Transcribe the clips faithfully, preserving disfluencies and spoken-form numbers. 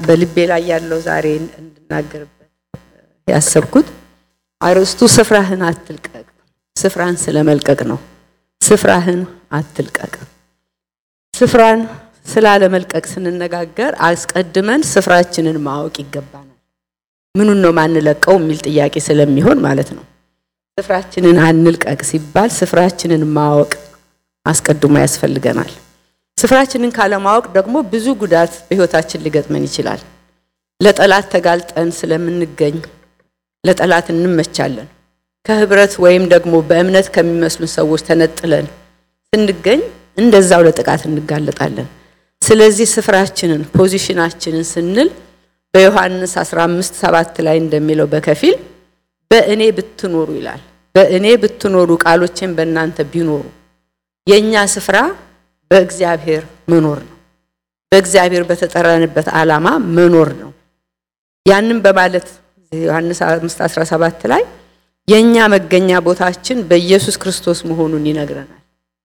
በልቤ ላይ ያለው ዛሬ እንድናገርበት ያሰብኩት አርስቱ ስፍራህን አትልቀቅ ስፍራን ስለመልቀቅ ነው ስፍራህን አትልቀቅ ስፍራን ስላለ መልቀቅ ስንነጋገር አስቀድመን ስፍራችንን ማወቅ ይገባናል ምኑን ነው ማንለቀው የሚል ጥያቄ ስለሚሆን ማለት ነው ስፍራችንን አንልቀቅ ሲባል ስፍራችንን ማወቅ አስቀድሞ ያስፈልገናል ስፍራችንን ካለማወቅ ደግሞ ብዙ ጉዳት በህይወታችን ሊገጥመን ይችላል ለጠላት ተጋልጠን ስለምንገኝ ለጠላት እንመቻለን ከህብረት ወይም ደግሞ በእምነት ከሚመስሉ ሰዎች ተነጥለን ስንገኝ እንደዛው ለጥቃት እንጋለጣለን ስለዚህ ስፍራችንን ፖዚሽናችንን ስንል በዮሐንስ አስራ አምስት ሰባት ላይ እንደሚለው በከፊል በእኔ ብትኖሩ ይላል በእኔ ብትኖሩ ቃሎችን በእናንተ ቢኖሩ የኛ ስፍራ በእግዚአብሔር መኖር ነው በእግዚአብሔር በተጠራንበት ዓላማ መኖር ነው ያንን በማለት ዮሐንስ አምስት አስራ ሰባት ላይ የኛ መገኛ ቦታችን በኢየሱስ ክርስቶስ መሆኑን ይነግረናል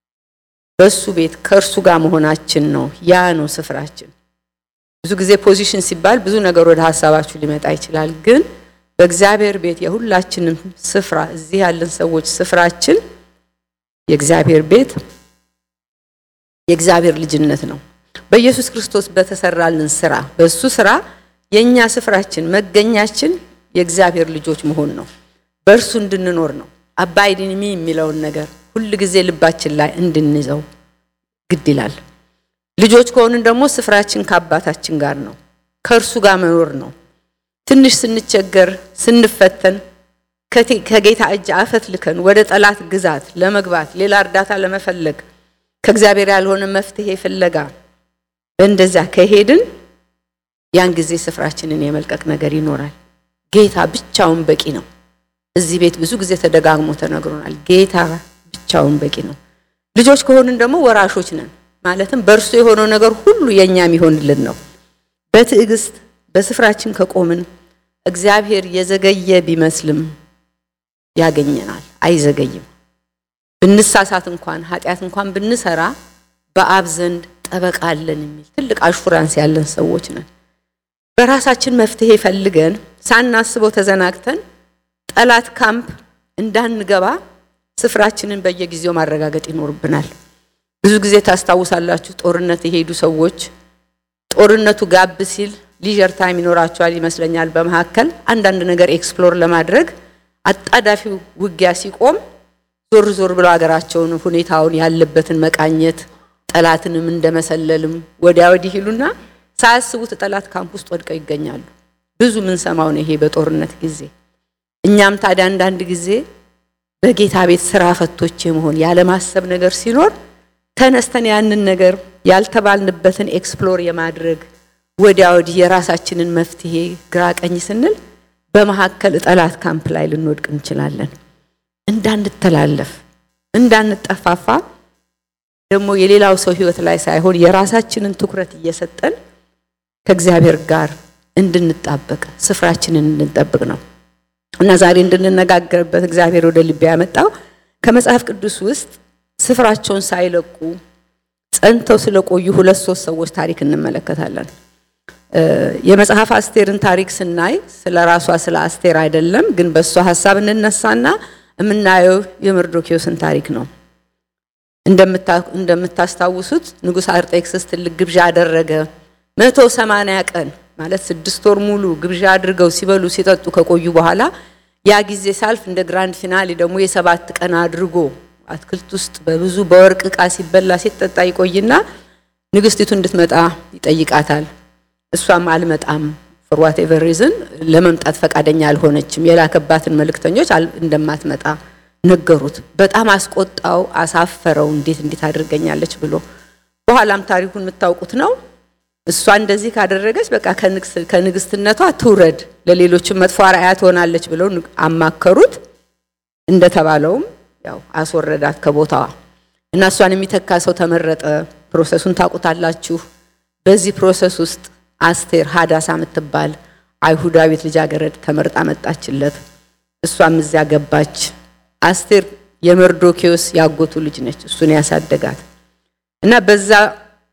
በሱ ቤት ከርሱ ጋር መሆናችን ነው ያ ነው ስፍራችን ብዙ ጊዜ ፖዚሽን ሲባል ብዙ ነገር ወደ ሐሳባችሁ ሊመጣ ይችላል ግን በእግዚአብሔር ቤት የሁላችንም ስፍራ እዚህ ያለን ሰዎች ስፍራችን የእግዚአብሔር ቤት የእግዚአብሔር ልጅነት ነው በኢየሱስ ክርስቶስ በተሰራልን ስራ በሱ ስራ የኛ ስፍራችን መገኛችን የእግዚአብሔር ልጆች መሆን ነው በእርሱ እንድንኖር ነው አባይድን ሚ የሚለው ነገር ሁሉ ጊዜ ልባችን ላይ እንድንይዘው ግድ ይላል ልጆች ከሆነን ደግሞ ስፍራችን ከአባታችን ጋር ነው ከእርሱ ጋር መኖር ነው ትንሽ ስንቸገር ስንፈተን ከጌታ እጅ አፈት ልከን ወደ ጠላት ግዛት ለመግባት ሌላ እርዳታ ለመፈለግ ከእግዚአብሔር ያልሆነ መፍትሄ ፍለጋ በእንደዛ ከሄድን ያን ጊዜ ስፍራችንን የመልቀቅ ነገር ይኖራል ጌታ ብቻውን በቂ ነው እዚህ ቤት ብዙ ጊዜ ተደጋግሞ ተነግሮናል ጌታ ብቻውን በቂ ነው ልጆች ከሆነን ደግሞ ወራሾች ነን ማለትም በእርሱ የሆነው ነገር ሁሉ የኛም ይሆንልን ነው በትዕግስት በስፍራችን ከቆምን እግዚአብሔር የዘገየ ቢመስልም ያገኘናል አይዘገይም ብንሳሳት እንኳን ኃጢያት እንኳን ብንሰራ በአብ ዘንድ ጠበቃ አለን የሚል ትልቅ አሹራንስ ያለን ሰዎች ነን በራሳችን መፍትሄ ፈልገን ሳናስበው ተዘናግተን ጠላት ካምፕ እንዳንገባ ስፍራችንን በየጊዜው ማረጋገጥ ይኖርብናል ብዙ ጊዜ ታስታውሳላችሁ ጦርነት የሄዱ ሰዎች ጦርነቱ ጋብ ሲል ሊጀር ታይም ይኖራቸዋል ይመስለኛል በመሐከል አንዳንድ ነገር ኤክስፕሎር ለማድረግ አጣዳፊው ውጊያ ሲቆም ዞር ዞር ብለው አገራቸውን ሁኔታውን ያለበትን መቃኘት ጠላትንም እንደመሰለልም ወዲያ ወዲህ ይሉና ሳያስቡት ጠላት ካምፕ ውስጥ ወድቀው ይገኛሉ ብዙ ምን ሰማው ነው ይሄ በጦርነት ጊዜ እኛም ታዲያ አንዳንድ ጊዜ በጌታ ቤት ስራ ፈቶች መሆን ያለ ማሰብ ነገር ሲኖር ተነስተን ያንን ነገር ያልተባልንበትን ኤክስፕሎር የማድረግ ወዲያ ወዲህ የራሳችንን መፍትሄ ግራ ቀኝ ስንል በመሐከል ጠላት ካምፕ ላይ ልንወድቅ እንችላለን እንዳንተላለፍ እንዳንጠፋፋ ደግሞ የሌላው ሰው ህይወት ላይ ሳይሆን የራሳችንን ትኩረት እየሰጠን ከእግዚአብሔር ጋር እንድንጣበቅ ስፍራችንን እንድንጠብቅ ነው እና ዛሬ እንድንነጋገርበት እግዚአብሔር ወደ ልብ ያመጣው ከመጽሐፍ ቅዱስ ውስጥ ስፍራቸውን ሳይለቁ ጸንተው ስለቆዩ ሁለት ሶስት ሰዎች ታሪክ እንመለከታለን የመጽሐፍ አስቴርን ታሪክ ስናይ ስለራሷ ስለ አስቴር አይደለም ግን በሷ ሐሳብ እንነሳና እምናየው የመርዶክዮስን ታሪክ ነው እንደምታስታውሱት ንጉስ አርጤክስስ ትልቅ ግብዣ አደረገ መቶ ሰማንያ ቀን ማለት ስድስት ወር ሙሉ ግብዣ አድርገው ሲበሉ ሲጠጡ ከቆዩ በኋላ ያ ጊዜ ሳልፍ እንደ ግራንድ ፊናሊ ደግሞ የሰባት ቀን አድርጎ አትክልት ውስጥ በብዙ በወርቅ ዕቃ ሲበላ ሲጠጣ ይቆይና ንግስቲቱ እንድትመጣ ይጠይቃታል እሷም አልመጣም for whatever reason ለመምጣት ፈቃደኛ አልሆነችም የላከባትን መልእክተኞች እንደማትመጣ ነገሩት በጣም አስቆጣው አሳፈረው እንዴት እንዴት አድርገኛለች ብሎ በኋላም ታሪኩን የምታውቁት ነው እሷ እንደዚህ ካደረገች በቃ ከንግስ ከንግስትነቷ ትውረድ ለሌሎችም መጥፎ አርአያ ትሆናለች ብለው አማከሩት እንደተባለውም ያው አስወረዳት ከቦታዋ እና እሷን የሚተካ ሰው ተመረጠ ፕሮሰሱን ታውቁታላችሁ በዚህ ፕሮሰስ ውስጥ አስቴር ሃዳሳ ምትባል አይሁዳዊት ልጃገረድ ተመርጣ መጣችለት እሷም እዚያ ገባች አስቴር የመርዶክዮስ ያጎቱ ልጅ ነች እሱን ያሳደጋት እና በዛ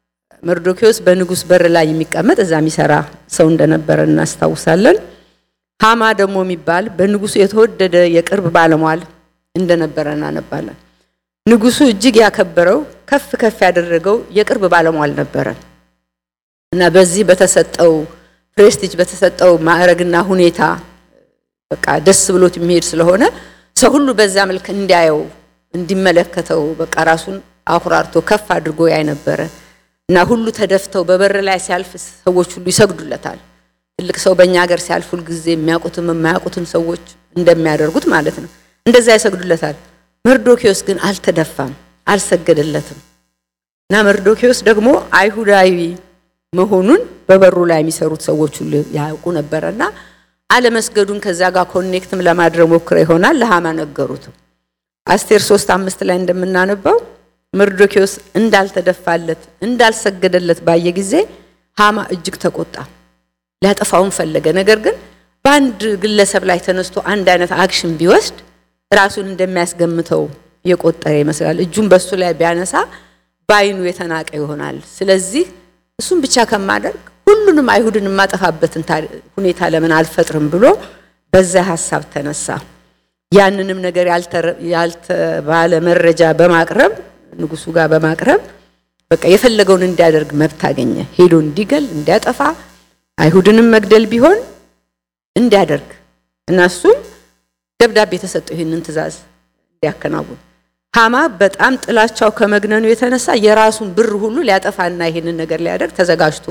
መርዶክዮስ በንጉስ በር ላይ የሚቀመጥ እዛ የሚሰራ ሰው እንደነበረ እናስታውሳለን። ሃማ ደግሞ የሚባል በንጉሱ የተወደደ የቅርብ ባለሟል እንደነበረ እናነባለን። ንጉሱ እጅግ ያከበረው ከፍ ከፍ ያደረገው የቅርብ ባለሟል ነበረ እና በዚህ በተሰጠው ፕሬስቲጅ በተሰጠው ማዕረግና ሁኔታ በቃ ደስ ብሎት የሚሄድ ስለሆነ ሰው ሁሉ በዛ መልክ እንዲያየው እንዲመለከተው በቃ ራሱን አኩራርቶ ከፍ አድርጎ ያይ ነበር እና ሁሉ ተደፍተው በበር ላይ ሲያልፍ ሰዎች ሁሉ ይሰግዱለታል። ትልቅ ሰው በእኛ ሀገር ሲያልፍ ሁሉ ጊዜ የሚያውቁትም የማያውቁትም ሰዎች እንደሚያደርጉት ማለት ነው እንደዛ ይሰግዱለታል። መርዶክዮስ ግን አልተደፋም፣ አልሰገደለትም። እና መርዶክዮስ ደግሞ አይሁዳዊ መሆኑን በበሩ ላይ የሚሰሩት ሰዎች ሁሉ ያውቁ ነበርና አለመስገዱን ከዛ ጋር ኮኔክትም ለማድረግ ሞክረው ይሆናል ለሃማ ነገሩት። አስቴር ሶስት አምስት ላይ እንደምናነበው መርዶክዮስ እንዳልተደፋለት እንዳልሰገደለት ባየ ጊዜ ሃማ እጅግ ተቆጣ፣ ሊያጠፋውን ፈለገ። ነገር ግን በአንድ ግለሰብ ላይ ተነስቶ አንድ አይነት አክሽን ቢወስድ ራሱን እንደሚያስገምተው የቆጠረ ይመስላል። እጁን በሱ ላይ ቢያነሳ ባይኑ የተናቀ ይሆናል። ስለዚህ እሱን ብቻ ከማደርግ ሁሉንም አይሁድን ማጠፋበትን ሁኔታ ለምን አልፈጥርም ብሎ በዛ ሐሳብ ተነሳ። ያንንም ነገር ያልተባለ መረጃ በማቅረብ ንጉሱ ጋር በማቅረብ በቃ የፈለገውን እንዲያደርግ መብት አገኘ። ሄዶ እንዲገል እንዲያጠፋ አይሁድንም መግደል ቢሆን እንዲያደርግ እና እሱም ደብዳቤ ተሰጠው ይሄንን ትእዛዝ እንዲያከናውን። ሃማ በጣም ጥላቻው ከመግነኑ የተነሳ የራሱን ብር ሁሉ ሊያጠፋና ይሄንን ነገር ሊያደርግ ተዘጋጅቶ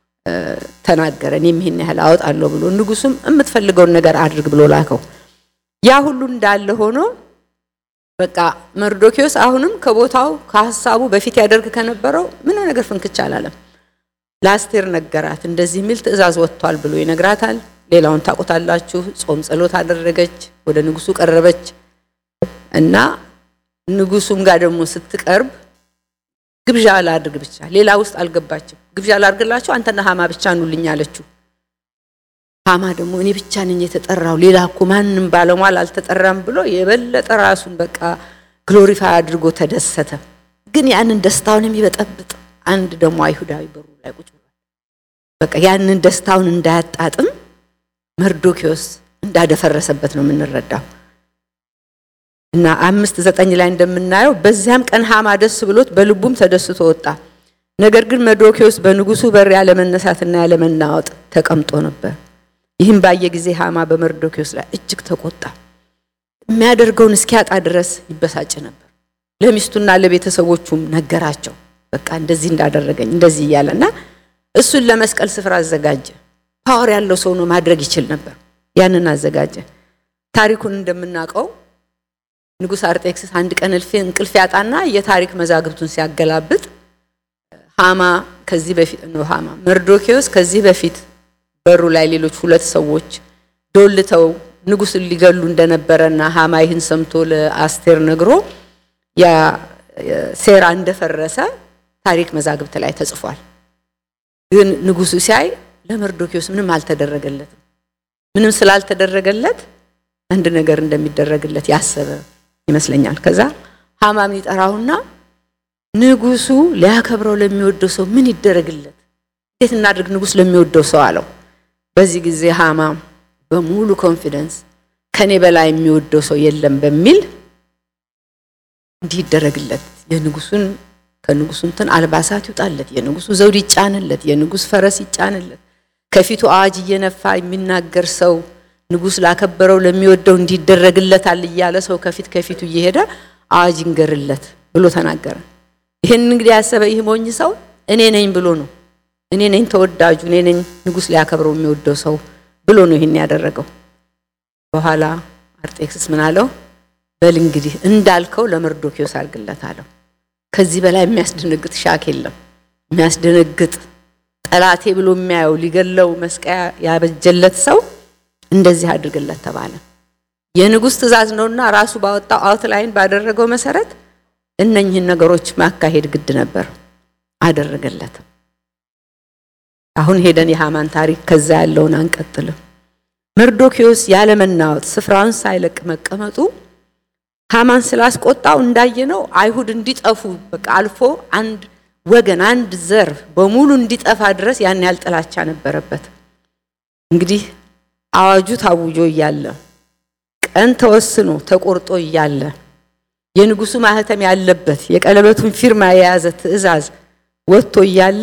ተናገረ። እኔም ይሄን ያህል አወጣለሁ ብሎ ንጉሱም የምትፈልገውን ነገር አድርግ ብሎ ላከው። ያ ሁሉ እንዳለ ሆኖ በቃ መርዶክዮስ አሁንም ከቦታው ከሐሳቡ በፊት ያደርግ ከነበረው ምን ነገር ፍንክች አላለም። ለአስቴር ነገራት። እንደዚህ ሚል ትእዛዝ ወጥቷል ብሎ ይነግራታል። ሌላውን ታቆታላችሁ። ጾም ጸሎት አደረገች፣ ወደ ንጉሱ ቀረበች እና ንጉሱም ጋር ደግሞ ስትቀርብ ግብዣ ላድርግ ብቻ ሌላ ውስጥ አልገባችም። ግብዣ ላድርግላችሁ አንተና ሃማ ብቻ ኑልኝ አለችው። ሃማ ደግሞ እኔ ብቻ ነኝ የተጠራው ሌላ እኮ ማንንም ባለሟል አልተጠራም ብሎ የበለጠ ራሱን በቃ ግሎሪፋይ አድርጎ ተደሰተ። ግን ያንን ደስታውን የሚበጠብጥ አንድ ደግሞ አይሁዳዊ በሩ ላይ ቁጭ ብሏል። በቃ ያንን ደስታውን እንዳያጣጥም መርዶክዮስ እንዳደፈረሰበት ነው የምንረዳው። እና አምስት ዘጠኝ ላይ እንደምናየው በዚያም ቀን ሃማ ደስ ብሎት በልቡም ተደስቶ ወጣ። ነገር ግን መርዶክዮስ በንጉሱ በር ያለ መነሳትና ያለ መናወጥ ተቀምጦ ነበር። ይህም ባየ ጊዜ ሃማ በመርዶክዮስ ላይ እጅግ ተቆጣ። የሚያደርገውን እስኪያጣ ድረስ ይበሳጭ ነበር። ለሚስቱና ለቤተሰቦቹም ነገራቸው። በቃ እንደዚህ እንዳደረገኝ እንደዚህ ይያለና እሱን ለመስቀል ስፍራ አዘጋጀ። ፓወር ያለው ሰው ነው ማድረግ ይችል ነበር። ያንን አዘጋጀ። ታሪኩን እንደምናውቀው ንጉስ አርጤክስስ አንድ ቀን እንቅልፍ ያጣና የታሪክ መዛግብቱን ሲያገላብጥ ሃማ ከዚህ በፊት ነው ሃማ መርዶክዮስ ከዚህ በፊት በሩ ላይ ሌሎች ሁለት ሰዎች ዶልተው ንጉስን ሊገሉ እንደነበረና ሃማ ይህን ሰምቶ ለአስቴር ነግሮ ያ ሴራ እንደፈረሰ ታሪክ መዛግብት ላይ ተጽፏል። ግን ንጉሱ ሲያይ ለመርዶክዮስ ምንም አልተደረገለትም። ምንም ስላልተደረገለት አንድ ነገር እንደሚደረግለት ያሰበ ይመስለኛል። ከዛ ሃማም ይጠራውና ንጉሱ ሊያከብረው ለሚወደው ሰው ምን ይደረግለት እንዴት እናድርግ ንጉስ ለሚወደው ሰው አለው። በዚህ ጊዜ ሃማ በሙሉ ኮንፊደንስ ከኔ በላይ የሚወደው ሰው የለም በሚል እንዲደረግለት የንጉሱን ከንጉሱንትን አልባሳት ይውጣለት፣ የንጉሱ ዘውድ ይጫንለት፣ የንጉስ ፈረስ ይጫንለት፣ ከፊቱ አዋጅ እየነፋ የሚናገር ሰው ንጉስ ላከበረው ለሚወደው እንዲደረግለታል እያለ ሰው ከፊት ከፊቱ እየሄደ አዋጅ እንገርለት ብሎ ተናገረ። ይሄን እንግዲህ ያሰበ ይህ ሞኝ ሰው እኔ ነኝ ብሎ ነው እኔ ነኝ ተወዳጁ እኔ ነኝ ንጉስ ሊያከብረው የሚወደው ሰው ብሎ ነው ይሄን ያደረገው። በኋላ አርጤክስስ ምን አለው? በል እንግዲህ እንዳልከው ለመርዶክዮስ አድርግለት አለው። ከዚህ በላይ የሚያስደነግጥ ሻክ የለም። የሚያስደነግጥ ጠላቴ ብሎ የሚያየው ሊገለው መስቀያ ያበጀለት ሰው እንደዚህ አድርግለት ተባለ። የንጉስ ትእዛዝ ነውና ራሱ ባወጣው አውትላይን ባደረገው መሰረት እነኚህን ነገሮች ማካሄድ ግድ ነበር። አደረገለት። አሁን ሄደን የሃማን ታሪክ ከዛ ያለውን አንቀጥልም። መርዶክዮስ ያለ መናወጥ ስፍራውን ሳይለቅ መቀመጡ ሃማን ስላስቆጣው እንዳየነው አይሁድ እንዲጠፉ በቃ አልፎ አንድ ወገን አንድ ዘር በሙሉ እንዲጠፋ ድረስ ያን ያህል ጥላቻ ነበረበት። እንግዲህ አዋጁ ታውጆ እያለ ቀን ተወስኖ ተቆርጦ እያለ የንጉሱ ማህተም ያለበት የቀለበቱን ፊርማ የያዘ ትዕዛዝ ወጥቶ እያለ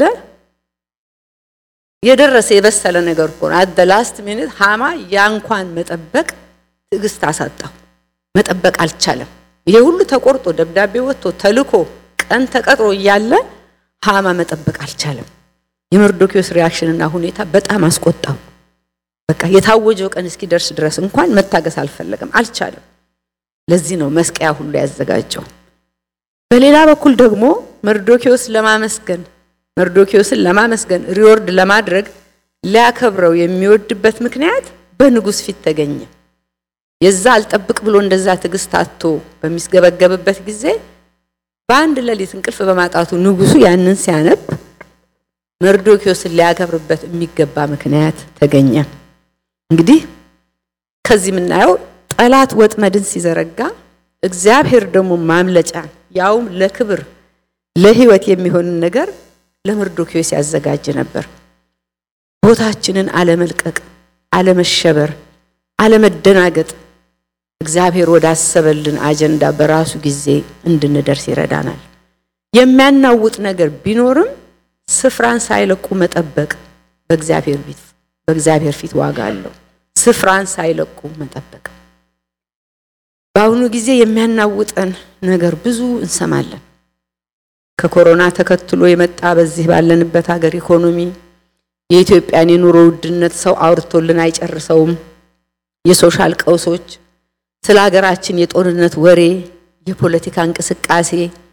የደረሰ የበሰለ ነገር ሆነ። at the last minute ሃማ ያንኳን መጠበቅ ትዕግስት አሳጣው። መጠበቅ አልቻለም። ይሄ ሁሉ ተቆርጦ ደብዳቤ ወጥቶ ተልኮ ቀን ተቀጥሮ እያለ ሃማ መጠበቅ አልቻለም። የመርዶክዮስ ሪአክሽንና ሁኔታ በጣም አስቆጣው። በቃ የታወጀው ቀን እስኪደርስ ድረስ እንኳን መታገስ አልፈለገም፣ አልቻለም። ለዚህ ነው መስቀያ ሁሉ ያዘጋጀው። በሌላ በኩል ደግሞ መርዶክዮስ ለማመስገን መርዶክዮስን ለማመስገን ሪዋርድ ለማድረግ ሊያከብረው የሚወድበት ምክንያት በንጉስ ፊት ተገኘ። የዛ አልጠብቅ ብሎ እንደዛ ትግስት አጥቶ በሚስገበገብበት ጊዜ በአንድ ሌሊት እንቅልፍ በማጣቱ ንጉሱ ያንን ሲያነብ መርዶክዮስን ሊያከብርበት የሚገባ ምክንያት ተገኘ። እንግዲህ ከዚህ ምናየው ጠላት ወጥመድን ሲዘረጋ እግዚአብሔር ደግሞ ማምለጫ ያውም ለክብር ለህይወት የሚሆን ነገር ለመርዶክዮስ ያዘጋጀ ነበር። ቦታችንን አለመልቀቅ፣ አለመሸበር፣ አለመደናገጥ እግዚአብሔር ወዳሰበልን አጀንዳ በራሱ ጊዜ እንድንደርስ ይረዳናል። የሚያናውጥ ነገር ቢኖርም ስፍራን ሳይለቁ መጠበቅ በእግዚአብሔር ፊት በእግዚአብሔር ፊት ዋጋ አለው። ስፍራን ሳይለቁ መጠበቅ። በአሁኑ ጊዜ የሚያናውጠን ነገር ብዙ እንሰማለን። ከኮሮና ተከትሎ የመጣ በዚህ ባለንበት ሀገር ኢኮኖሚ የኢትዮጵያን የኑሮ ውድነት ሰው አውርቶልን አይጨርሰውም። የሶሻል ቀውሶች፣ ስለ ሀገራችን የጦርነት ወሬ፣ የፖለቲካ እንቅስቃሴ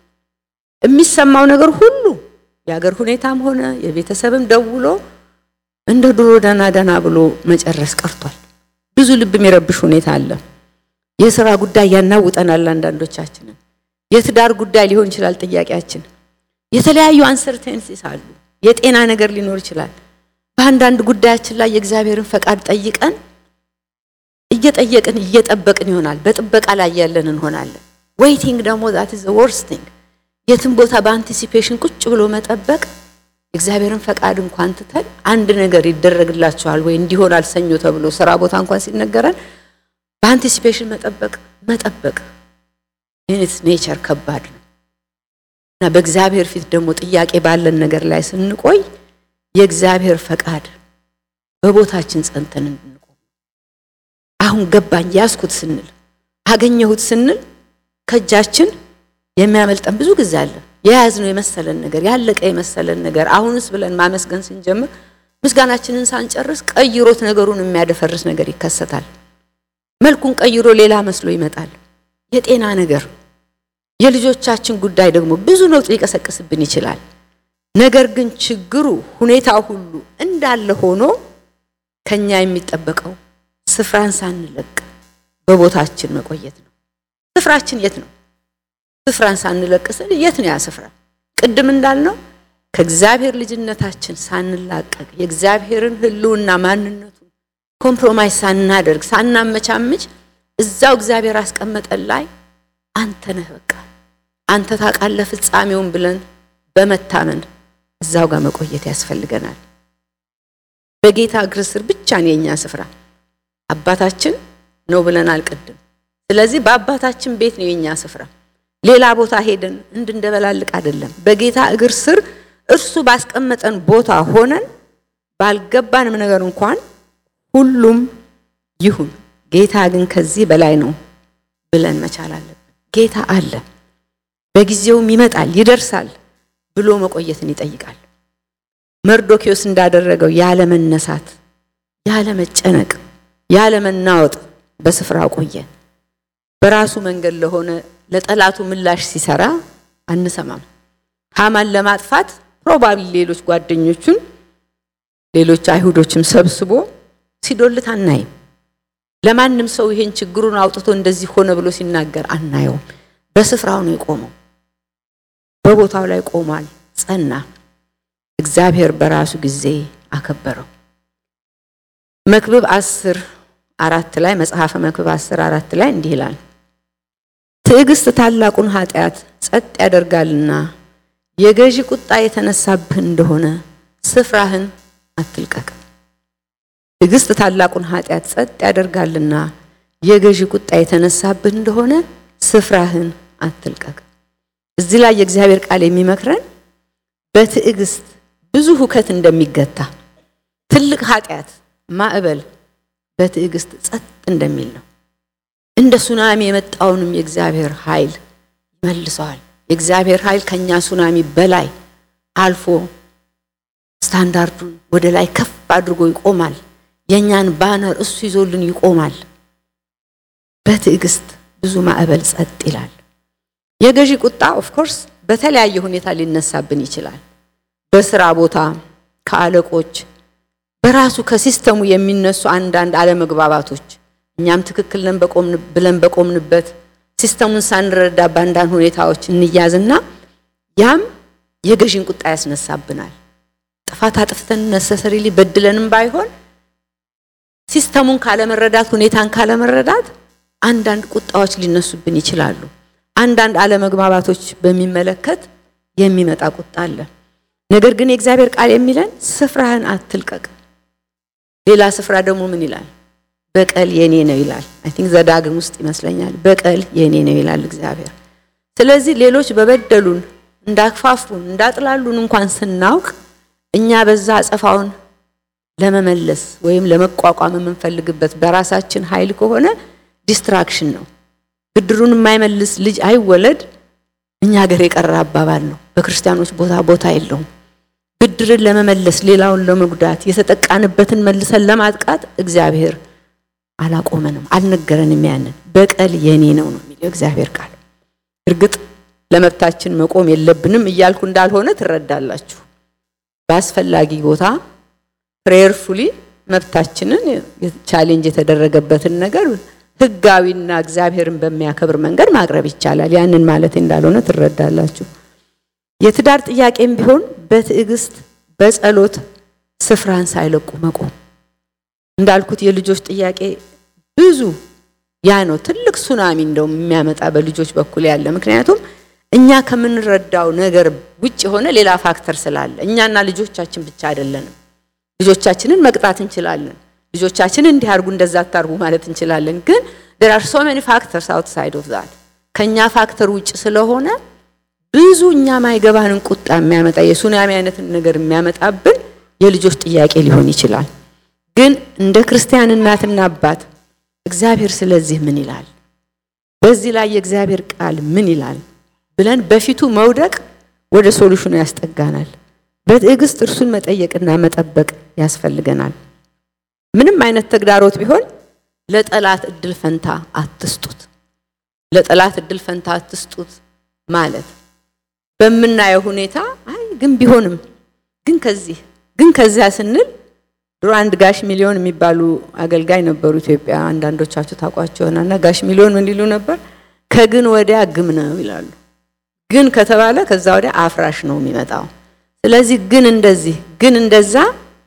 የሚሰማው ነገር ሁሉ የሀገር ሁኔታም ሆነ የቤተሰብም ደውሎ እንደ ድሮ ደና ደና ብሎ መጨረስ ቀርቷል። ብዙ ልብ የሚረብሽ ሁኔታ አለ። የሥራ ጉዳይ ያናውጠናል አንዳንዶቻችን። የትዳር ጉዳይ ሊሆን ይችላል ጥያቄያችን። የተለያዩ አንሰርቴንሲስ አሉ። የጤና ነገር ሊኖር ይችላል። በአንዳንድ ጉዳያችን ላይ የእግዚአብሔርን ፈቃድ ጠይቀን እየጠየቅን እየጠበቅን ይሆናል። በጥበቃ ላይ ያለን እንሆናለን። ዌይቲንግ ደግሞ that is the worst thing። የትም ቦታ በአንቲሲፔሽን ቁጭ ብሎ መጠበቅ እግዚአብሔርን ፈቃድ እንኳን ተተል አንድ ነገር ይደረግላችኋል ወይ እንዲሆናል ሰኞ ተብሎ ስራ ቦታ እንኳን ሲነገረን በአንቲሲፔሽን መጠበቅ መጠበቅ ኢትስ ኔቸር ከባድ ነው። እና በእግዚአብሔር ፊት ደግሞ ጥያቄ ባለን ነገር ላይ ስንቆይ የእግዚአብሔር ፈቃድ በቦታችን ጸንተን እንድንቆም አሁን ገባኝ ያስኩት ስንል አገኘሁት ስንል ከጃችን የሚያመልጠን ብዙ ጊዜ አለ። የያዝነው የመሰለን ነገር ያለቀ የመሰለን ነገር አሁንስ ብለን ማመስገን ስንጀምር ምስጋናችንን ሳንጨርስ ቀይሮት ነገሩን የሚያደፈርስ ነገር ይከሰታል። መልኩን ቀይሮ ሌላ መስሎ ይመጣል። የጤና ነገር የልጆቻችን ጉዳይ ደግሞ ብዙ ነው ሊቀሰቅስብን ይችላል። ነገር ግን ችግሩ ሁኔታው ሁሉ እንዳለ ሆኖ ከኛ የሚጠበቀው ስፍራን ሳንለቅ በቦታችን መቆየት ነው። ስፍራችን የት ነው? ስፍራን ሳንለቅስን የት ነው ያ ስፍራ? ቅድም እንዳልነው ከእግዚአብሔር ልጅነታችን ሳንላቀቅ የእግዚአብሔርን ህልውና ማንነቱን ኮምፕሮማይዝ ሳናደርግ ሳናመቻምች እዛው እግዚአብሔር አስቀመጠን ላይ አንተ ነህ በቃ አንተ ታውቃለህ ፍጻሜውን ብለን በመታመን እዛው ጋር መቆየት ያስፈልገናል። በጌታ እግር ስር ብቻ ነው የኛ ስፍራ። አባታችን ነው ብለናል ቅድም። ስለዚህ በአባታችን ቤት ነው የኛ ስፍራ። ሌላ ቦታ ሄደን እንድንደበላልቅ አይደለም። በጌታ እግር ስር እርሱ ባስቀመጠን ቦታ ሆነን ባልገባንም ነገር እንኳን ሁሉም ይሁን ጌታ ግን ከዚህ በላይ ነው ብለን መቻል አለብን። ጌታ አለ፣ በጊዜውም ይመጣል ይደርሳል ብሎ መቆየትን ይጠይቃል። መርዶክዮስ እንዳደረገው ያለ መነሳት፣ ያለ መጨነቅ፣ ያለ መናወጥ በስፍራው ቆየ። በራሱ መንገድ ለሆነ ለጠላቱ ምላሽ ሲሰራ አንሰማም። ሃማን ለማጥፋት ፕሮባብሊ ሌሎች ጓደኞቹን ሌሎች አይሁዶችም ሰብስቦ ሲዶልት አናይም። ለማንም ሰው ይሄን ችግሩን አውጥቶ እንደዚህ ሆነ ብሎ ሲናገር አናየው። በስፍራው ነው የቆመው። በቦታው ላይ ቆሟል፣ ጸና። እግዚአብሔር በራሱ ጊዜ አከበረው። መክብብ አስር አራት ላይ መጽሐፈ መክብብ አስር አራት ላይ እንዲህ ይላል፣ ትዕግስት ታላቁን ኃጢአት ጸጥ ያደርጋልና የገዢ ቁጣ የተነሳብህ እንደሆነ ስፍራህን አትልቀቅ። ትዕግስት ታላቁን ኃጢአት ጸጥ ያደርጋልና የገዢ ቁጣ የተነሳብህ እንደሆነ ስፍራህን አትልቀቅ። እዚህ ላይ የእግዚአብሔር ቃል የሚመክረን በትዕግስት ብዙ ሁከት እንደሚገታ ትልቅ ኃጢአት ማዕበል በትዕግስት ጸጥ እንደሚል ነው። እንደ ሱናሚ የመጣውንም የእግዚአብሔር ኃይል ይመልሰዋል። የእግዚአብሔር ኃይል ከኛ ሱናሚ በላይ አልፎ ስታንዳርዱን ወደ ላይ ከፍ አድርጎ ይቆማል። የኛን ባነር እሱ ይዞልን ይቆማል። በትዕግስት ብዙ ማዕበል ጸጥ ይላል። የገዢ ቁጣ ኦፍ ኮርስ በተለያየ ሁኔታ ሊነሳብን ይችላል። በስራ ቦታ ከአለቆች በራሱ ከሲስተሙ የሚነሱ አንዳንድ አለመግባባቶች እኛም ትክክል ነን በቆምን ብለን በቆምንበት ሲስተሙን ሳንረዳ ባንዳን ሁኔታዎች እንያዝና ያም የገዢን ቁጣ ያስነሳብናል። ጥፋት አጥፍተን ነሰሰሪሊ በድለንም ባይሆን ሲስተሙን ካለመረዳት ሁኔታን ካለመረዳት አንዳንድ ቁጣዎች ሊነሱብን ይችላሉ። አንዳንድ አለመግባባቶች በሚመለከት የሚመጣ ቁጣ አለ። ነገር ግን የእግዚአብሔር ቃል የሚለን ስፍራህን አትልቀቅ። ሌላ ስፍራ ደግሞ ምን ይላል? በቀል የኔ ነው ይላል። አይ ቲንክ ዘዳግም ውስጥ ይመስለኛል በቀል የኔ ነው ይላል እግዚአብሔር። ስለዚህ ሌሎች በበደሉን እንዳክፋፉን እንዳጥላሉን እንኳን ስናውቅ እኛ በዛ አጸፋውን ለመመለስ ወይም ለመቋቋም የምንፈልግበት በራሳችን ኃይል ከሆነ ዲስትራክሽን ነው። ብድሩን የማይመልስ ልጅ አይወለድ እኛ ሀገር የቀረ አባባል ነው። በክርስቲያኖች ቦታ ቦታ የለውም። ብድርን ለመመለስ ሌላውን ለመጉዳት የተጠቃንበትን መልሰን ለማጥቃት እግዚአብሔር አላቆመንም፣ አልነገረንም። ያንን በቀል የኔ ነው ነው የሚለው እግዚአብሔር ቃል። እርግጥ ለመብታችን መቆም የለብንም እያልኩ እንዳልሆነ ትረዳላችሁ። በአስፈላጊ ቦታ ፕሬየርፉሊ መብታችንን ቻሌንጅ የተደረገበትን ነገር ህጋዊና እግዚአብሔርን በሚያከብር መንገድ ማቅረብ ይቻላል። ያንን ማለት እንዳልሆነ ትረዳላችሁ። የትዳር ጥያቄም ቢሆን በትዕግስት በጸሎት ስፍራን ሳይለቁ መቆም። እንዳልኩት የልጆች ጥያቄ ብዙ ያ ነው ትልቅ ሱናሚ እንደው የሚያመጣ በልጆች በኩል ያለ። ምክንያቱም እኛ ከምንረዳው ነገር ውጭ ሆነ ሌላ ፋክተር ስላለ እኛና ልጆቻችን ብቻ አይደለንም። ልጆቻችንን መቅጣት እንችላለን። ልጆቻችንን እንዲያርጉ እንደዛ ታርጉ ማለት እንችላለን። ግን there are so many factors outside of that ከኛ ፋክተር ውጭ ስለሆነ ብዙ እኛ ማይገባንን ቁጣ የሚያመጣ የሱናሚ አይነት ነገር የሚያመጣብን የልጆች ጥያቄ ሊሆን ይችላል። ግን እንደ ክርስቲያን እናትና አባት እግዚአብሔር ስለዚህ ምን ይላል፣ በዚህ ላይ የእግዚአብሔር ቃል ምን ይላል ብለን በፊቱ መውደቅ ወደ ሶሉሽኑ ያስጠጋናል። በትዕግስት እርሱን መጠየቅና መጠበቅ ያስፈልገናል። ምንም አይነት ተግዳሮት ቢሆን ለጠላት እድል ፈንታ አትስጡት። ለጠላት እድል ፈንታ አትስጡት ማለት በመናየው ሁኔታ አይ ግን ቢሆንም ግን ከዚህ ግን ከዚያ ስንል ድሮ አንድ ጋሽ ሚሊዮን የሚባሉ አገልጋይ ነበሩ ኢትዮጵያ። አንዳንዶቻችሁ ታቋቸውና ጋሽ ሚሊዮን ምን ይሉ ነበር? ከግን ወዲያ ግም ነው ይላሉ። ግን ከተባለ ከዛ ወዲያ አፍራሽ ነው የሚመጣው። ስለዚህ ግን እንደዚህ ግን እንደዛ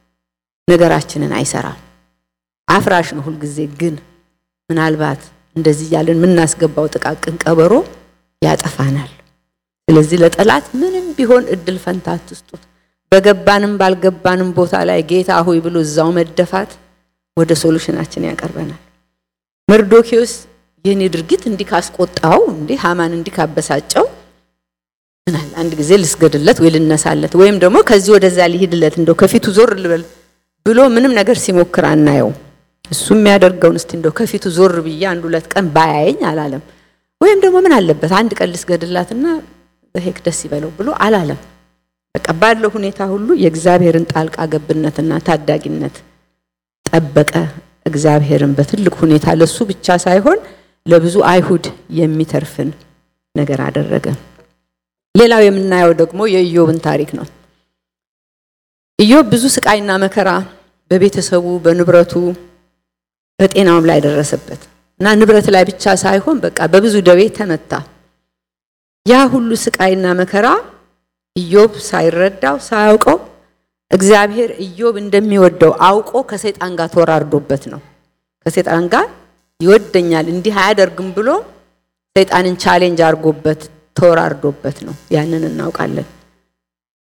ነገራችንን አይሰራም። አፍራሽ ነው ሁሉ ጊዜ። ግን ምናልባት እንደዚህ ያለን ምናስገባው ጥቃቅን ቀበሮ ያጠፋናል። ስለዚህ ለጠላት ምንም ቢሆን እድል ፈንታ አትስጡት። በገባንም ባልገባንም ቦታ ላይ ጌታ ሆይ ብሎ እዛው መደፋት ወደ ሶሉሽናችን ያቀርበናል። መርዶኪዮስ የኔ ድርጊት እንዲካስቆጣው እንዴ ሃማን እንዲካበሳጨው ምናል አንድ ጊዜ ልስገድለት ወይ ልነሳለት ወይም ደግሞ ከዚህ ወደዛ ሊሄድለት እንደው ከፊቱ ዞር ልበል ብሎ ምንም ነገር ሲሞክር አናየው። እሱም ያደርገውን እስቲ እንደው ከፊቱ ዞር ብዬ አንድ ሁለት ቀን ባያየኝ አላለም። ወይም ደግሞ ምን አለበት አንድ ቀን ልስገድላትና በሄክ ደስ ይበለው ብሎ አላለም። በቃ ባለው ሁኔታ ሁሉ የእግዚአብሔርን ጣልቃ ገብነትና ታዳጊነት ጠበቀ። እግዚአብሔርን በትልቅ ሁኔታ ለሱ ብቻ ሳይሆን ለብዙ አይሁድ የሚተርፍን ነገር አደረገ። ሌላው የምናየው ደግሞ የኢዮብን ታሪክ ነው። ኢዮብ ብዙ ስቃይና መከራ በቤተሰቡ በንብረቱ በጤናውም ላይ ደረሰበት እና ንብረት ላይ ብቻ ሳይሆን በቃ በብዙ ደዌ ተመታ። ያ ሁሉ ስቃይና መከራ ኢዮብ ሳይረዳው ሳያውቀው እግዚአብሔር ኢዮብ እንደሚወደው አውቆ ከሰይጣን ጋር ተወራርዶበት ነው። ከሰይጣን ጋር ይወደኛል እንዲህ አያደርግም ብሎ ሰይጣንን ቻሌንጅ አርጎበት ተወራርዶበት ነው። ያንን እናውቃለን።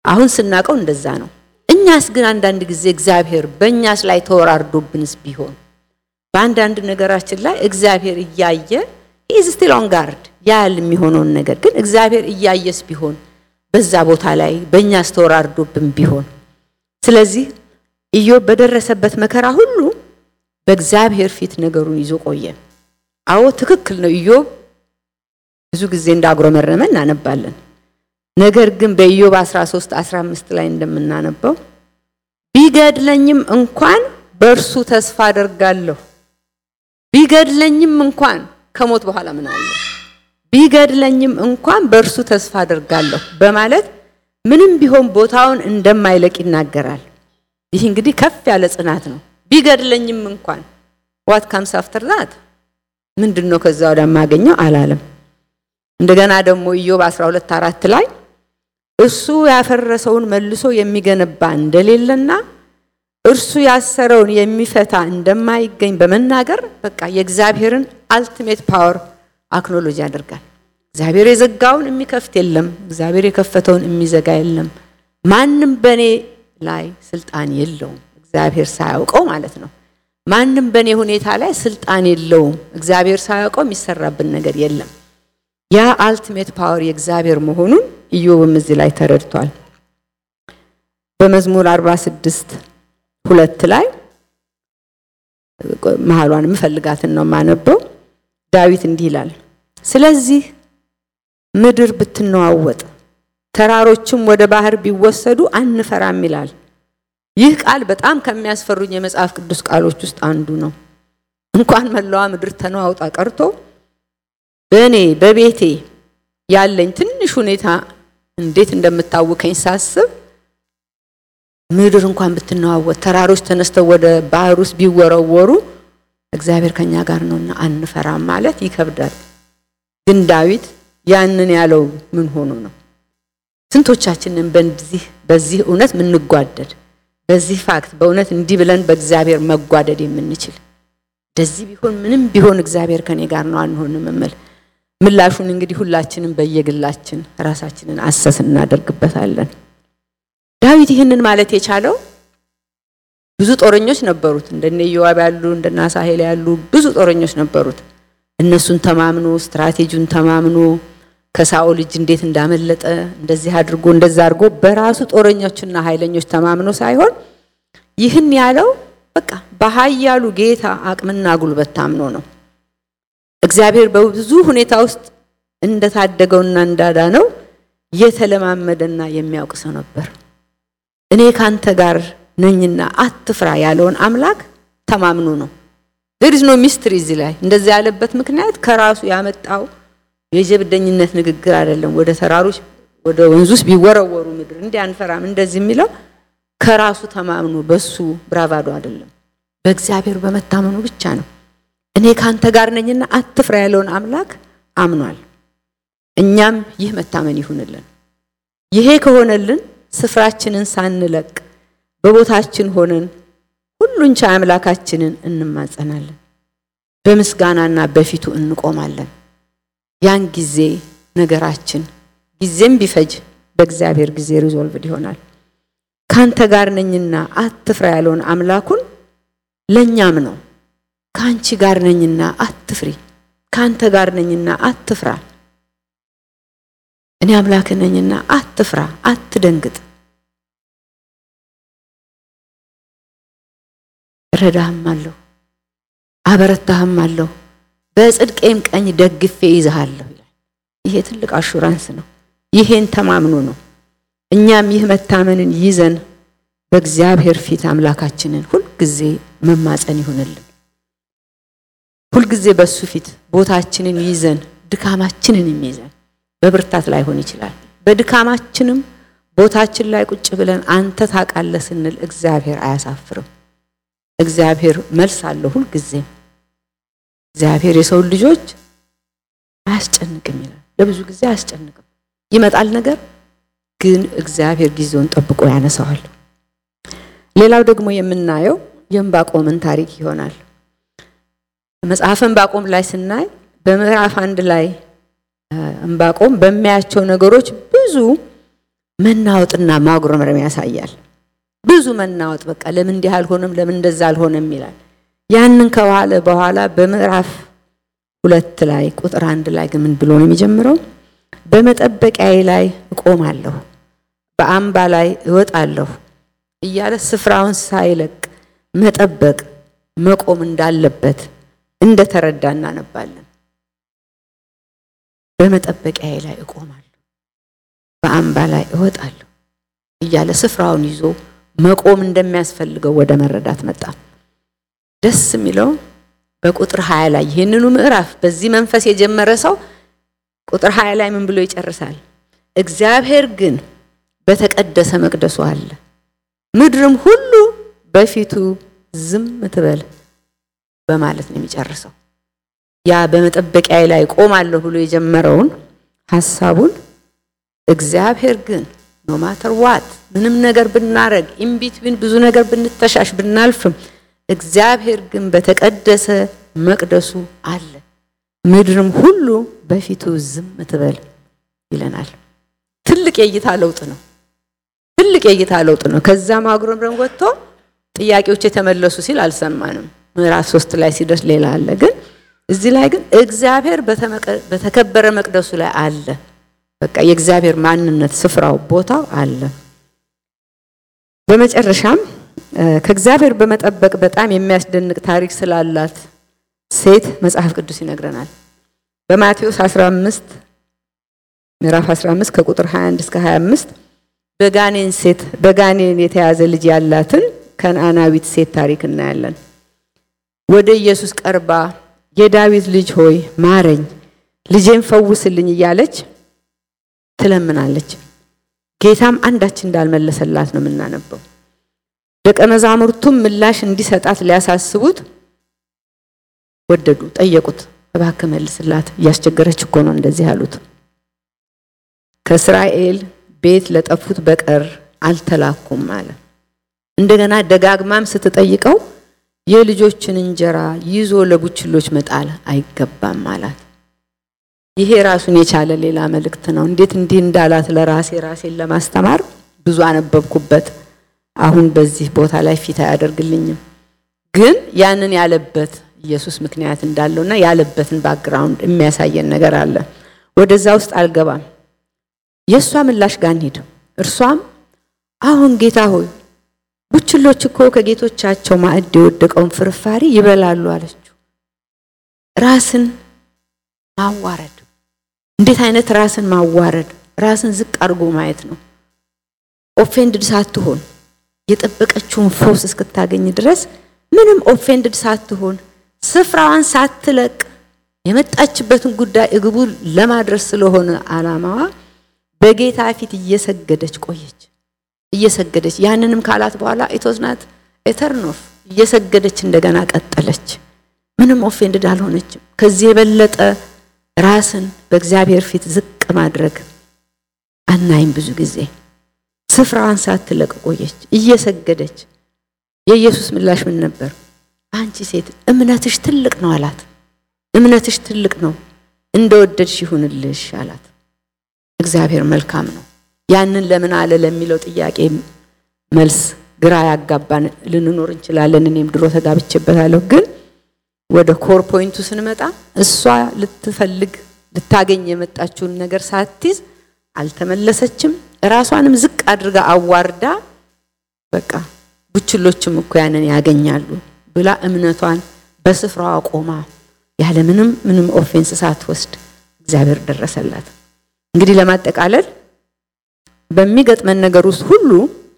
አሁን ስናቀው እንደዛ ነው እኛስ ግን አንዳንድ ጊዜ እግዚአብሔር በእኛስ ላይ ተወራርዶብንስ ቢሆን በአንዳንድ ነገራችን ላይ እግዚአብሔር እያየ is still on guard ያል የሚሆነው ነገር ግን እግዚአብሔር እያየስ ቢሆን በዛ ቦታ ላይ በእኛስ ተወራርዶብን ቢሆን ስለዚህ ኢዮብ በደረሰበት መከራ ሁሉ በእግዚአብሔር ፊት ነገሩን ይዞ ቆየ አዎ ትክክል ነው ኢዮብ ብዙ ጊዜ እንዳጉረመረመ እናነባለን ነገር ግን በኢዮብ አስራ ሶስት አስራ አምስት ላይ እንደምናነበው ቢገድለኝም እንኳን በእርሱ ተስፋ አደርጋለሁ ቢገድለኝም እንኳን ከሞት በኋላ ምን አለ ቢገድለኝም እንኳን በእርሱ ተስፋ አደርጋለሁ በማለት ምንም ቢሆን ቦታውን እንደማይለቅ ይናገራል ይህ እንግዲህ ከፍ ያለ ጽናት ነው ቢገድለኝም እንኳን what comes after that ምንድነው ከዛ ወደ ማገኘው አላለም እንደገና ደግሞ ኢዮብ አስራ ሁለት አራት ላይ እርሱ ያፈረሰውን መልሶ የሚገነባ እንደሌለና እርሱ ያሰረውን የሚፈታ እንደማይገኝ በመናገር በቃ የእግዚአብሔርን ultimate power acknowledge ያደርጋል እግዚአብሔር የዘጋውን የሚከፍት የለም እግዚአብሔር የከፈተውን የሚዘጋ የለም ማንንም በኔ ላይ ስልጣን የለውም እግዚአብሔር ሳያውቀው ማለት ነው ማንንም በኔ ሁኔታ ላይ ስልጣን የለውም እግዚአብሔር ሳያውቀው የሚሰራብን ነገር የለም ያ ultimate power የእግዚአብሔር መሆኑን ኢዮብም እዚህ ላይ ተረድቷል በመዝሙር አርባ ስድስት ሁለት ላይ መሐሏን መፈልጋትን ነው ማነበው ዳዊት እንዲህ ይላል ስለዚህ ምድር ብትነዋወጥ ተራሮችም ወደ ባህር ቢወሰዱ አንፈራም ይላል ይህ ቃል በጣም ከሚያስፈሩኝ የመጽሐፍ ቅዱስ ቃሎች ውስጥ አንዱ ነው እንኳን መላዋ ምድር ተነዋውጣ ቀርቶ በኔ በቤቴ ያለኝ ትንሽ ሁኔታ እንዴት እንደምታውከኝ ሳስብ ምድር እንኳን ብትነዋወጥ ተራሮች ተነስተው ወደ ባህር ውስጥ ቢወረወሩ እግዚአብሔር ከኛ ጋር ነውና አንፈራም ማለት ይከብዳል ግን ዳዊት ያንን ያለው ምን ሆኖ ነው ስንቶቻችንን በእንዚህ በዚህ እውነት ምን እንጓደድ በዚህ ፋክት በእውነት እንዲህ ብለን በእግዚአብሔር መጓደድ የምንችል እንደዚህ ቢሆን ምንም ቢሆን እግዚአብሔር ከኔ ጋር ነው አንሆንም እምል ምላሹን እንግዲህ ሁላችንም በየግላችን ራሳችንን አሰስ እናደርግበታለን ዳዊት ይህንን ማለት የቻለው ብዙ ጦረኞች ነበሩት እንደነ ኢዮአብ ያሉ እንደነ አሳሄል ያሉ ብዙ ጦረኞች ነበሩት እነሱን ተማምኖ ስትራቴጂውን ተማምኖ ከሳኦል እጅ እንዴት እንዳመለጠ እንደዚህ አድርጎ እንደዛ አድርጎ በራሱ ጦረኞችና ኃይለኞች ተማምኖ ሳይሆን ይህን ያለው በቃ በኃያሉ ጌታ አቅምና ጉልበት ታምኖ ነው እግዚአብሔር በብዙ ሁኔታ ውስጥ እንደታደገውና እንዳዳነው የተለማመደና የሚያውቅ ሰው ነበር እኔ ካንተ ጋር ነኝና አትፍራ ያለውን አምላክ ተማምኖ ነው there is no mystery እዚህ ላይ እንደዚህ ያለበት ምክንያት ከራሱ ያመጣው የጀብደኝነት ንግግር አይደለም ወደ ተራሮች ወደ ወንዙስ ቢወረወሩ ምድር እንዴ አንፈራም እንደዚህ የሚለው ከራሱ ተማምኖ በሱ ብራቫዶ አይደለም በእግዚአብሔር በመታመኑ ብቻ ነው እኔ ካንተ ጋር ነኝና አትፍራ ያለውን አምላክ አምኗል እኛም ይህ መታመን ይሁንልን ይሄ ከሆነልን ስፍራችንን ሳንለቅ በቦታችን ሆነን ሁሉን ቻይ አምላካችንን እንማጸናለን በምስጋናና በፊቱ እንቆማለን ያን ጊዜ ነገራችን ጊዜም ቢፈጅ በእግዚአብሔር ጊዜ ሪዞልቭድ ይሆናል ካንተ ጋር ነኝና አትፍራ ያለውን አምላኩን ለኛም ነው ካንቺ ጋር ነኝና አትፍሪ ካንተ ጋር ነኝና አትፍራ እኔ አምላክ ነኝና አትፍራ አትደንግጥ ረዳህም አለው አበረታህም አለው በጽድቄም ቀኝ ደግፌ ይዛሃለሁ ይላል ይሄ ትልቅ አሹራንስ ነው ይሄን ተማምኖ ነው እኛም ይህ መታመንን ይዘን በእግዚአብሔር ፊት አምላካችንን ሁሉ ጊዜ መማጸን ይሁንልን ሁሉ ጊዜ በሱ ፊት ቦታችንን ይዘን ድካማችንን ይዘን በብርታት ላይ ሆነ ይችላል በድካማችንም ቦታችን ላይ ቁጭ ብለን አንተ ታቃለህ ስንል እግዚአብሔር አያሳፍርም እግዚአብሔር መልስ አለው ሁሉ ጊዜ እግዚአብሔር የሰው ልጆች አያስጨንቅም ይላል ለብዙ ጊዜ አያስጨንቅም ይመጣል ነገር ግን እግዚአብሔር ጊዜውን ጠብቆ ያነሳዋል ሌላው ደግሞ የምናየው የዕንባቆምን ታሪክ ይሆናል መጽሐፈ ዕንባቆም ላይ ስናይ በምዕራፍ አንድ ላይ ዕንባቆም በሚያያቸው ነገሮች ብዙ መናወጥና ማጉረምረም ያሳያል። ብዙ መናወጥ በቃ ለምን እንዲህ አልሆነም ለምን እንደዛ አልሆነም ይላል። ያንን ከዋለ በኋላ በምዕራፍ ሁለት ላይ ቁጥር አንድ ላይ ግን ምን ብሎ ነው የሚጀምረው? በመጠበቂያዬ ላይ እቆማለሁ በአምባ ላይ እወጣለሁ እያለ ስፍራውን ሳይለቅ መጠበቅ መቆም እንዳለበት እንደተረዳ እናነባለን። በመጠበቂያዬ ላይ እቆማለሁ በአምባ ላይ እወጣለሁ እያለ ስፍራውን ይዞ መቆም እንደሚያስፈልገው ወደ መረዳት መጣ። ደስ የሚለው በቁጥር ሃያ ላይ ይሄንኑ ምዕራፍ በዚህ መንፈስ የጀመረ ሰው ቁጥር ሃያ ላይ ምን ብሎ ይጨርሳል? እግዚአብሔር ግን በተቀደሰ መቅደሱ አለ ምድርም ሁሉ በፊቱ ዝም ትበል በማለት ነው የሚጨርሰው። ያ በመጠበቂያዬ ላይ ቆማለሁ ብሎ የጀመረውን ሐሳቡን እግዚአብሔር ግን no matter what ምንም ነገር ብናረግ in between ብዙ ነገር ብንተሻሽ ብናልፍም እግዚአብሔር ግን በተቀደሰ መቅደሱ አለ ምድርም ሁሉ በፊቱ ዝም ትበል ይለናል። ትልቅ የእይታ ለውጥ ነው። ትልቅ የእይታ ለውጥ ነው። ከዛ ማጉረምረም ወጥቶ ጥያቄዎች የተመለሱ ሲል አልሰማንም። ምዕራፍ ሶስት ላይ ሲደርስ ሌላ አለ። ግን እዚህ ላይ ግን እግዚአብሔር በተከበረ መቅደሱ ላይ አለ። በቃ የእግዚአብሔር ማንነት ስፍራው ቦታው አለ። በመጨረሻም ከእግዚአብሔር በመጠበቅ በጣም የሚያስደንቅ ታሪክ ስላላት ሴት መጽሐፍ ቅዱስ ይነግረናል። በማቴዎስ አስራ አምስት ምዕራፍ አስራ አምስት ከቁጥር ሃያ አንድ እስከ ሃያ አምስት በጋኔን ሴት በጋኔን የተያዘ ልጅ ያላትን ከነዓናዊት ሴት ታሪክ እናያለን። ወደ ኢየሱስ ቀርባ የዳዊት ልጅ ሆይ ማረኝ ልጄን ፈውስልኝ እያለች ትለምናለች። ጌታም አንዳች እንዳልመለሰላት ነው የምናነበው። ደቀ መዛሙርቱም ምላሽ እንዲሰጣት ሊያሳስቡት ወደዱ፣ ጠየቁት። እባክህ መልስላት እያስቸገረች እኮ ነው እንደዚህ አሉት። ከእስራኤል ቤት ለጠፉት በቀር አልተላኩም አለ። እንደገና ደጋግማም ስትጠይቀው የልጆችን እንጀራ ይዞ ለቡችሎች መጣል አይገባም አላት። ይሄ ራሱን የቻለ ሌላ መልእክት ነው። እንዴት እንዲህ እንዳላት ለራሴ ራሴን ለማስተማር ብዙ አነበብኩበት። አሁን በዚህ ቦታ ላይ ፊት አያደርግልኝም። ግን ያንን ያለበት ኢየሱስ ምክንያት እንዳለውና ያለበትን ባክግራውንድ የሚያሳየን ነገር አለ። ወደዛ ውስጥ አልገባም። የሷ ምላሽ ጋር እንሂድ። እርሷም አሁን ጌታ ሆይ ቡችሎች እኮ ከጌቶቻቸው ማዕድ የወደቀውን ፍርፋሪ ይበላሉ አለችው። ራስን ማዋረድ። እንዴት አይነት ራስን ማዋረድ! ራስን ዝቅ አድርጎ ማየት ነው። ኦፌንድድ ሳትሆን የጠበቀችውን ፈውስ እስክታገኝ ድረስ ምንም ኦፌንድድ ሳትሆን ስፍራዋን ሳትለቅ የመጣችበትን ጉዳይ እግቡ ለማድረስ ስለሆነ አላማዋ በጌታ ፊት እየሰገደች ቆየች። እየሰገደች ያንንም ካላት በኋላ ኢቶዝናት ኤተርኖፍ እየሰገደች እንደገና ቀጠለች። ምንም ኦፌንድድ አልሆነችም። ከዚህ የበለጠ ራስን በእግዚአብሔር ፊት ዝቅ ማድረግ አናይም። ብዙ ጊዜ ስፍራዋን ሳትለቅ ቆየች እየሰገደች። የኢየሱስ ምላሽ ምን ነበር? አንቺ ሴት እምነትሽ ትልቅ ነው አላት። እምነትሽ ትልቅ ነው እንደወደድሽ ይሁንልሽ አላት። እግዚአብሔር መልካም ነው። ያንን ለምን አለ ለሚለው ጥያቄ መልስ ግራ ያጋባን ልንኖር እንችላለን። እኔም ድሮ ተጋብቼበታለሁ። ግን ወደ ኮር ፖይንቱ ስንመጣ እሷ ልትፈልግ ልታገኝ የመጣችውን ነገር ሳትይዝ አልተመለሰችም። ራሷንም ዝቅ አድርጋ አዋርዳ በቃ ቡችሎችም እኮ ያንን ያገኛሉ ብላ እምነቷን በስፍራው ቆማ ያለ ምንም ምንም ኦፌንስ ሳትወስድ እግዚአብሔር ደረሰላት። እንግዲህ ለማጠቃለል በሚገጥመን ነገር ውስጥ ሁሉ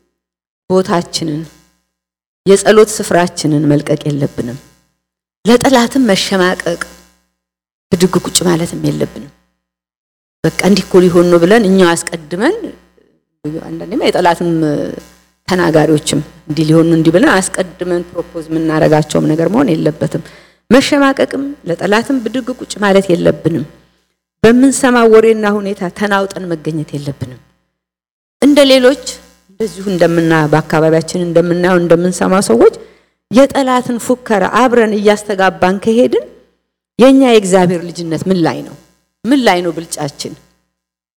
ቦታችንን የጸሎት ስፍራችንን መልቀቅ የለብንም። ለጠላትም መሸማቀቅ ብድግ ቁጭ ማለትም የለብንም። በቃ እንዲኮ ሊሆን ነው ብለን እኛው አስቀድመን አንዳንዴም የጠላትም ተናጋሪዎችም እንዲ ሊሆን እንዲ ብለን አስቀድመን ፕሮፖዝ ምናረጋቸውም ነገር መሆን የለበትም። መሸማቀቅም ለጠላትም ብድግ ቁጭ ማለት የለብንም። በመንሰማው ወሬና ሁኔታ ተናውጠን መገኘት የለብንም። እንደሌሎች እንደዚሁ እንደምና በአካባቢያችን እንደምናየው እንደምንሰማው ሰዎች የጠላትን ፉከራ አብረን እያስተጋባን ከሄድን የኛ የእግዚአብሔር ልጅነት ምን ላይ ነው? ምን ላይ ነው ብልጫችን?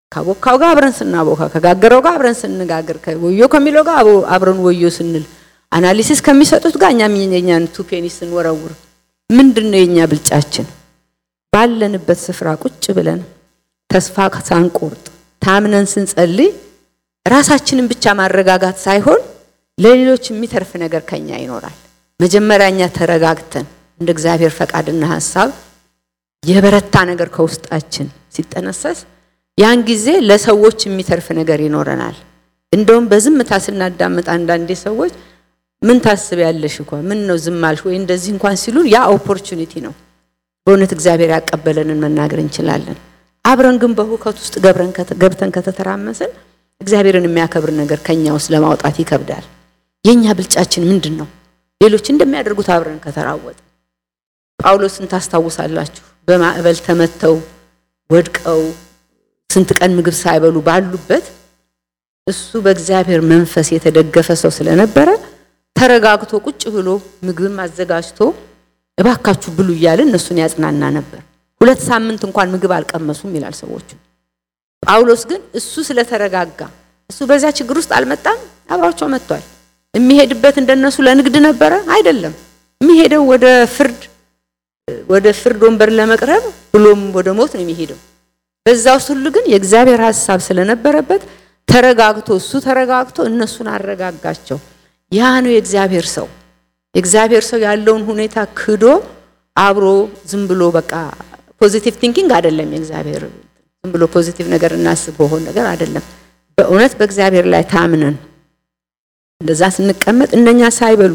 ካቦካው ጋር አብረን ስናቦካ ከጋገረው ጋር አብረን ስንጋገር ከወዮ ከሚለው ጋር አብረን ወዮ ስንል አናሊሲስ ከሚሰጡት ጋር እኛም የኛን ቱ ፔኒስ እንወራውር ምንድነው የኛ ብልጫችን ባለንበት ስፍራ ቁጭ ብለን ተስፋ ሳንቆርጥ ታምነን ስንጸልይ ራሳችንን ብቻ ማረጋጋት ሳይሆን ለሌሎች የሚተርፍ ነገር ከኛ ይኖራል መጀመሪያኛ ተረጋግተን እንደ እግዚአብሔር ፈቃድና ሐሳብ የበረታ ነገር ከውስጣችን ሲጠነሰስ ያን ጊዜ ለሰዎች የሚተርፍ ነገር ይኖረናል እንደውም በዝምታ ስናዳምጥ አንዳንዴ ሰዎች ምን ታስቢያለሽ እንኳን ምን ነው ዝማልሽ ወይ እንደዚህ እንኳን ሲሉን ያ ኦፖርቹኒቲ ነው በእውነት እግዚአብሔር ያቀበለንን መናገር እንችላለን አብረን ግን በሁከት ውስጥ ገብረን ገብተን ከተተራመሰን እግዚአብሔርን የሚያከብር ነገር ከኛ ውስጥ ለማውጣት ይከብዳል የኛ ብልጫችን ምንድነው ሌሎች እንደሚያደርጉት አብረን ከተራወጥ ጳውሎስን ታስታውሳላችሁ በማዕበል ተመተው ወድቀው ስንት ቀን ምግብ ሳይበሉ ባሉበት እሱ በእግዚአብሔር መንፈስ የተደገፈ ሰው ስለነበረ ተረጋግቶ ቁጭ ብሎ ምግብም አዘጋጅቶ እባካችሁ ብሉ ይያል እነሱን ያጽናና ነበር ሁለት ሳምንት እንኳን ምግብ አልቀመሱም ይላል ሰዎቹ ጳውሎስ ግን እሱ ስለተረጋጋ እሱ በዛ ችግር ውስጥ አልመጣም አብራቸው መጥቷል የሚሄድበት እንደነሱ ለንግድ ነበር አይደለም የሚሄደው ወደ ፍርድ ወደ ፍርድ ወንበር ለመቅረብ ብሎም ወደ ሞት ነው የሚሄደው በዛው ሁሉ ግን የእግዚአብሔር ሐሳብ ስለነበረበት ተረጋግቶ እሱ ተረጋግቶ እነሱን አረጋጋቸው ያ ነው የእግዚአብሔር ሰው የእግዚአብሔር ሰው ያለውን ሁኔታ ክዶ አብሮ ዝም ብሎ በቃ ፖዚቲቭ ቲንኪንግ አይደለም የእግዚአብሔር ዝም ብሎ ፖዚቲቭ ነገር እናስበው ሆነ ነገር አይደለም በእውነት በእግዚአብሔር ላይ ታምነን እንደዛ ስንቀመጥ እነኛ ሳይበሉ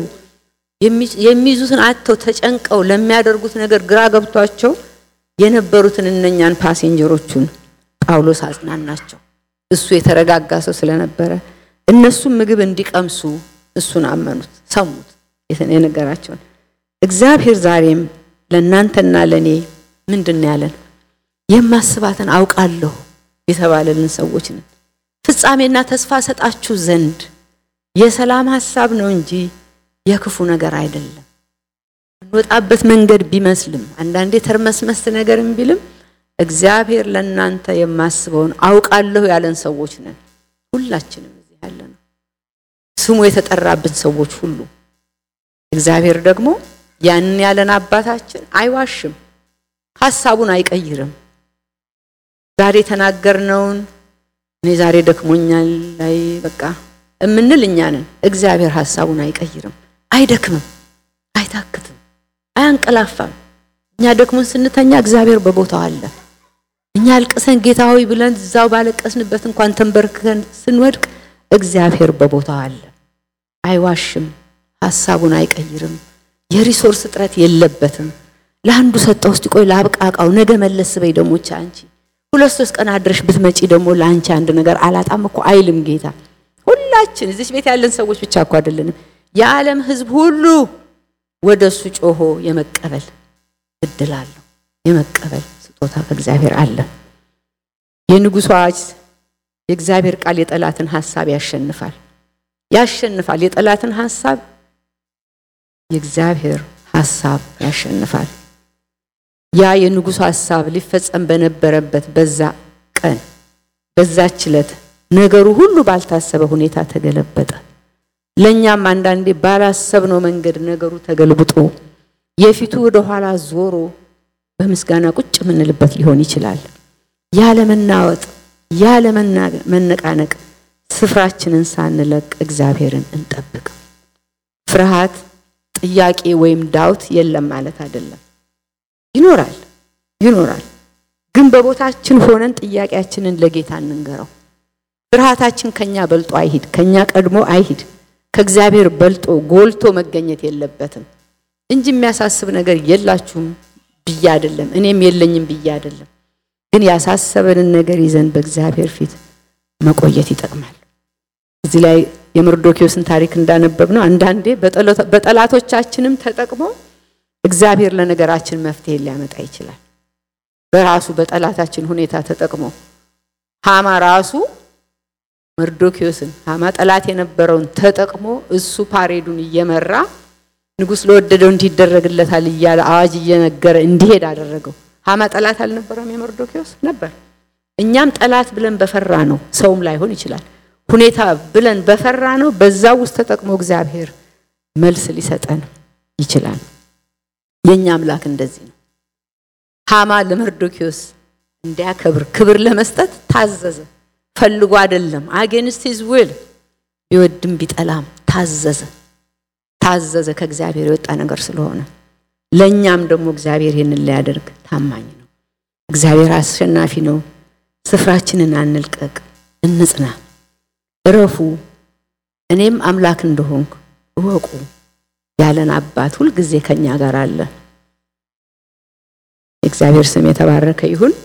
የሚይዙትን አጥተው ተጨንቀው ለሚያደርጉት ነገር ግራ ገብቷቸው የነበሩትን እነኛን ፓሴንጀሮቹን ጳውሎስ አጽናናቸው እሱ የተረጋጋ ሰው ስለነበረ እነሱ ምግብ እንዲቀምሱ እሱን አመኑት ሰሙት የነገራቸውን እግዚአብሔር ዛሬም ለእናንተና ለኔ ምንድነው ያለን የማስባትን አውቃለሁ የተባለልን ሰዎች ነን ፍጻሜና ተስፋ ሰጣችሁ ዘንድ የሰላም ሐሳብ ነው እንጂ የክፉ ነገር አይደለም ወጣበት መንገድ ቢመስልም አንዳንዴ ተርመስመስ ነገርም ቢልም እግዚአብሔር ለእናንተ የማስበውን አውቃለሁ ያለን ሰዎች ነን ሁላችንም እዚህ ያለን ስሙ የተጠራብን ሰዎች ሁሉ እግዚአብሔር ደግሞ ያን ያለን አባታችን አይዋሽም ሐሳቡን አይቀይርም ዛሬ ተናገርነውን እኔ ዛሬ ደክሞኛል ላይ በቃ እምንልኛ ነን እግዚአብሔር ሐሳቡን አይቀይርም አይደክምም አይታክትም አያንቀላፋም እኛ ደክሞን ስንተኛ እግዚአብሔር በቦታው አለ እኛ አልቀሰን ጌታ ሆይ ብለን ዛው ባለቀስንበት እንኳን ተንበርከን ስንወድቅ እግዚአብሔር በቦታው አለ አይዋሽም ሐሳቡን አይቀይርም የሪሶርስ ጥረት የለበትም ለአንዱ ሰጠው እስቲ ቆይ ላብቃቃው ነገ መለስ በይ ደሞ አንቺ ሁለት ሶስት ቀን አድረሽ ብትመጪ ደሞ ላንቺ አንድ ነገር አላጣም እኮ አይልም ጌታ ሁላችን እዚህ ቤት ያለን ሰዎች ብቻ እኮ አይደለንም የዓለም ህዝብ ሁሉ ወደሱ ጮሆ የመቀበል እድል አለው የመቀበል ስጦታ ከእግዚአብሔር አለ የንጉሱ አዋጅ የእግዚአብሔር ቃል የጠላትን ሐሳብ ያሸንፋል ያሸንፋል የጠላትን ሐሳብ የእግዚአብሔር ሐሳብ ያሸንፋል ያ የንጉሱ ሐሳብ ሊፈጸም በነበረበት በዛ ቀን በዛች ዕለት ነገሩ ሁሉ ባልታሰበ ሁኔታ ተገለበጠ ለኛም አንዳንዴ ባላሰብነው መንገድ ነገሩ ተገልብጦ የፊቱ ወደ ኋላ ዞሮ በመስጋና ቁጭ ምንልበት ሊሆን ይችላል ያለ መናወጥ ያለ መነቃነቅ ስፍራችንን ሳንለቅ እግዚአብሔርን እንጠብቅ ፍርሃት ጥያቄ ወይም ዳውት የለም ማለት አይደለም ይኖራል ይኖራል ግን በቦታችን ሆነን ጥያቄያችንን ለጌታ እንንገረው ፍርሃታችን ከኛ በልጦ አይሂድ ከኛ ቀድሞ አይሂድ ከእግዚአብሔር በልጦ ጎልቶ መገኘት የለበትም እንጂ የሚያሳስብ ነገር የላችሁም ብዬ አይደለም እኔም የለኝም ብዬ አይደለም ግን ያሳሰበንን ነገር ይዘን በእግዚአብሔር ፊት መቆየት ይጠቅማል እዚህ ላይ የመርዶክዮስን ታሪክ እንዳነበብነው አንዳንዴ በጠላቶቻችንም ተጠቅሞ እግዚአብሔር ለነገራችን መፍትሄ ሊያመጣ ይችላል በራሱ በጠላታችን ሁኔታ ተጠቅሞ ሃማ ራሱ መርዶክዮስን ሃማ ጠላት የነበረውን ተጠቅሞ እሱ ፓሬዱን እየመራ ንጉስ ለወደደው እንዲደረግለታል ይያለ አዋጅ እየነገረ እንዲሄድ አደረገው ሃማ ጠላት አልነበረም የመርዶክዮስ ነበር እኛም ጠላት ብለን በፈራ ነው ሰውም ላይሆን ይችላል ሁኔታ ብለን በፈራ ነው በዛው ውስጥ ተጠቅሞ እግዚአብሔር መልስ ሊሰጠን ይችላል የኛ አምላክ እንደዚህ ነው ሃማ ለመርዶክዮስ እንዲያከብር ክብር ለመስጠት ታዘዘ ፈልጎ አይደለም against his will ይወድም ቢጠላም ታዘዘ ታዘዘ ከእግዚአብሔር የወጣ ነገር ስለሆነ ለኛም ደግሞ እግዚአብሔር ይሄንን ሊያደርግ ታማኝ ነው እግዚአብሔር አሸናፊ ነው ስፍራችንን አንልቀቅ እንጽና እረፉ እኔም አምላክ እንደሆንኩ እወቁ ያለን አባት ሁሉ ጊዜ ከኛ ጋር አለ እግዚአብሔር ስም የተባረከ ይሁን